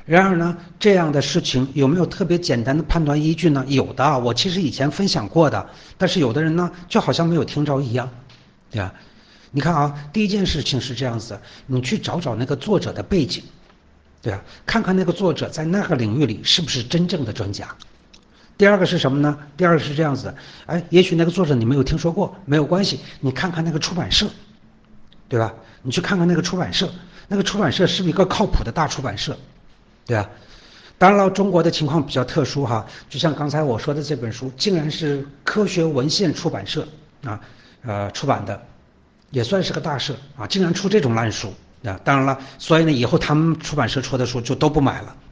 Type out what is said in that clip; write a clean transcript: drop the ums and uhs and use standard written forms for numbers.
然而呢，这样的事情有没有特别简单的判断依据呢？有的，我其实以前分享过的，但是有的人呢，就好像没有听着一样，对吧？你看啊，第一件事情是这样子，你去找找那个作者的背景，对吧？看看那个作者在那个领域里是不是真正的专家。第二个是什么呢？第二个是这样子，哎，也许那个作者你没有听说过，没有关系，你看看那个出版社，对吧？你去看看那个出版社，那个出版社是不是一个靠谱的大出版社，对吧？当然了，中国的情况比较特殊哈，就像刚才我说的这本书，竟然是科学文献出版社啊，出版的，也算是个大社啊，竟然出这种烂书啊！当然了，所以呢，以后他们出版社出的书就都不买了。